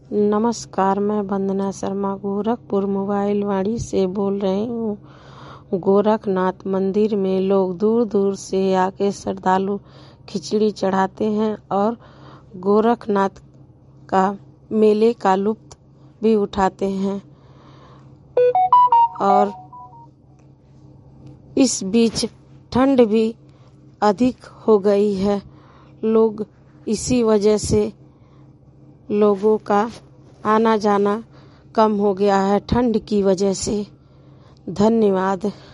नमस्कार, मैं वंदना शर्मा गोरखपुर मोबाइल वाणी से बोल रही हूँ। गोरखनाथ मंदिर में लोग दूर दूर से आके श्रद्धालु खिचड़ी चढ़ाते हैं और गोरखनाथ का मेले का लुत्फ भी उठाते हैं। और इस बीच ठंड भी अधिक हो गई है। लोग इसी वजह से लोगों का आना जाना कम हो गया है ठंड की वजह से। धन्यवाद।